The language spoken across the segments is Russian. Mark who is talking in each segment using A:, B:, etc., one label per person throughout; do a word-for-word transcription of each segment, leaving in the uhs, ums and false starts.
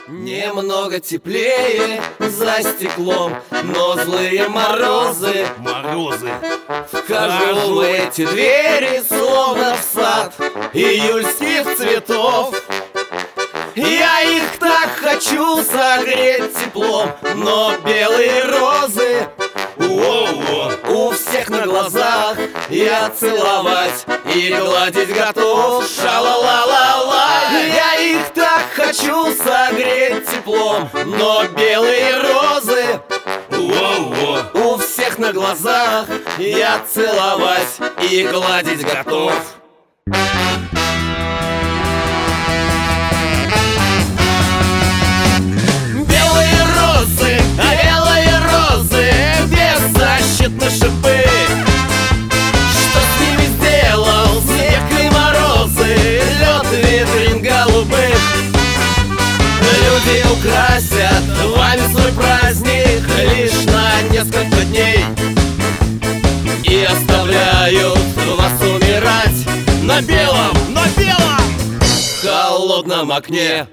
A: Немного теплее за стеклом, но злые морозы,
B: Морозы.
A: вхожу в эти двери, словно в сад июльских цветов. Я их так хочу согреть теплом, но белые розы
B: Воу-воу.
A: у всех на глазах я целовать и гладить готов. Ша-ла-ла-ла-ла. Я их так хочу согреть теплом, но белые розы
B: Воу-воу.
A: у всех на глазах я целовать и гладить готов. Белые розы, белые розы, беззащитны шипы. Что с ними сделал снег и морозы, лед ветрин голубых? Люди украсят вами свой праздник лишь на несколько дней и оставляют вас умирать на белом,
B: На белом.
A: холодном окне.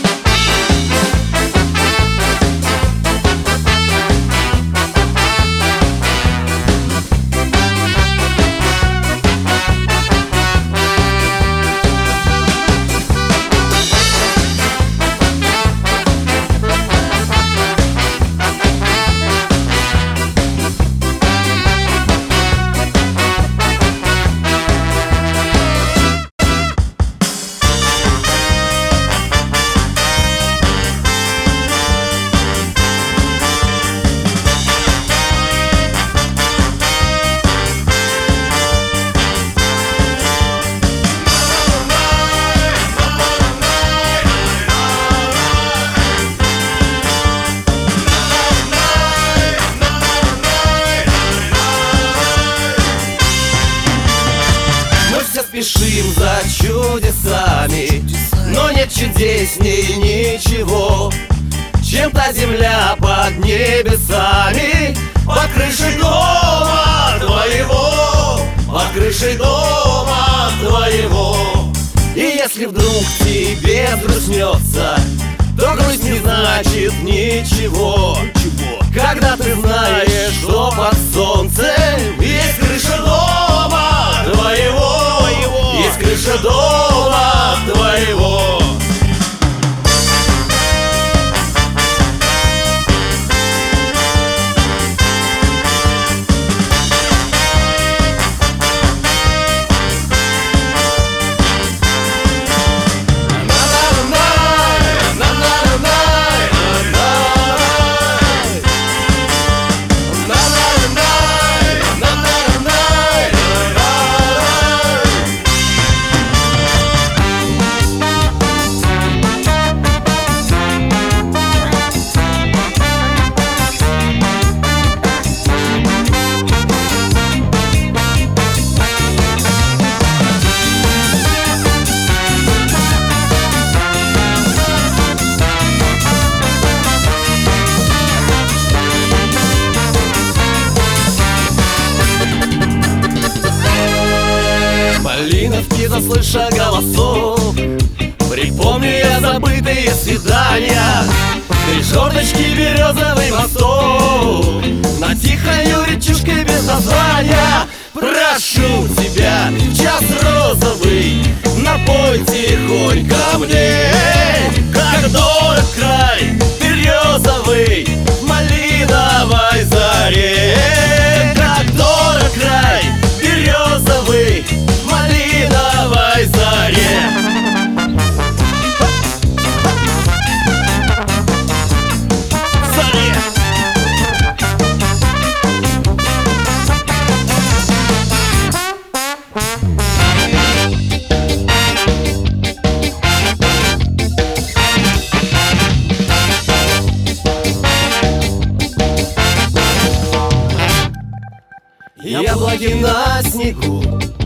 A: Спешим за чудесами, но нет чудесней ничего, чем та земля под небесами, под крышей дома твоего, под крышей дома твоего. И если вдруг тебе взгрустнется, то грусть не значит ничего, когда ты знаешь, что под солнцем есть крыша дома твоего, есть крыша дома твоего. Малиновки, заслыша голосов, припомню я забытые свидания, три жердочки березовый мостов на тихою речушкой без названия. Прошу тебя, час розовый, напой тихонько мне, как дорог край березовый в малиновой заре, как дорог край березовый в малиновой заре. Яблоки на снегу,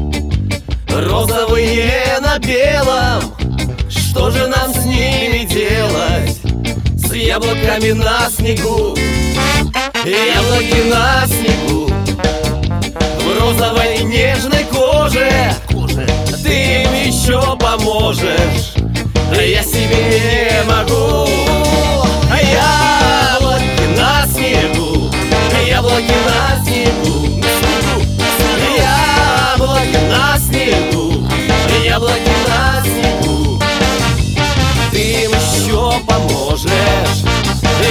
A: розовые на белом. Что же нам с ними делать, с яблоками на снегу? Яблоки на снегу, в розовой нежной коже. Ты им еще поможешь, я себе не могу.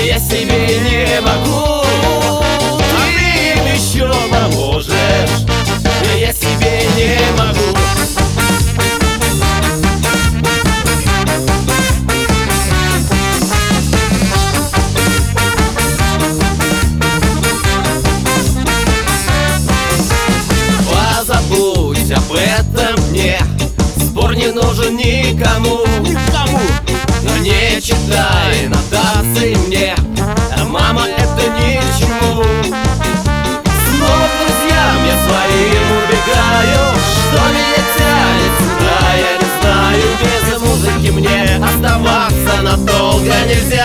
A: я себе не могу. Ты им еще поможешь, я себе не могу. Позабудь об этом мне, спор не нужен никому.
B: Никому.
A: Не читай нотации мне, мама, это ни к чему. Снова к друзьям я своим убегаю, что меня тянет сюда, я не знаю. Без музыки мне оставаться надолго нельзя.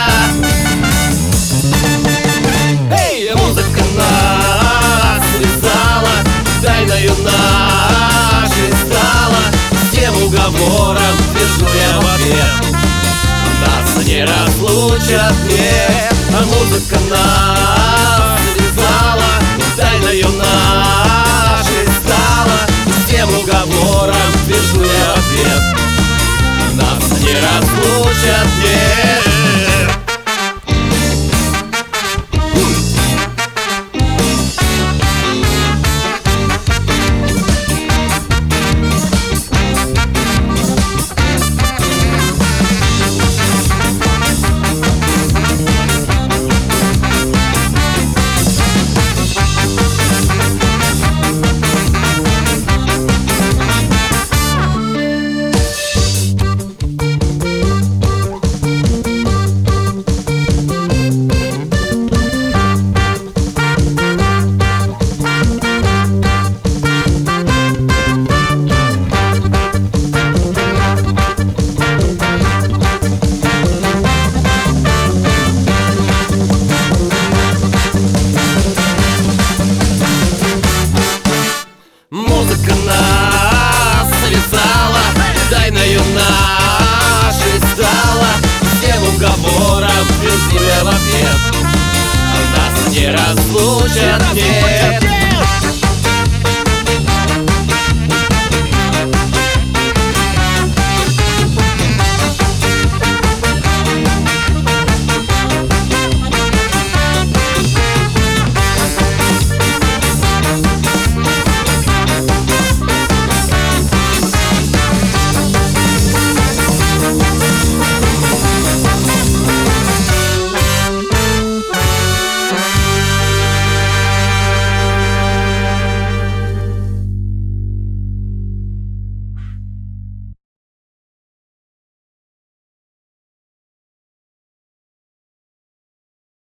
A: Эй, музыка нас связала, тайною нашей стала. Всем уговорам пишу я в ответ: нас не разлучат, нет. А музыка нас связала, тайною нашей стала. Всем уговорам пишу я в ответ: нас не разлучат, нет. Музыка нас связала, тайною нашей стала. Всем уговорам пишу я в ответ: нас не разлучат, нет.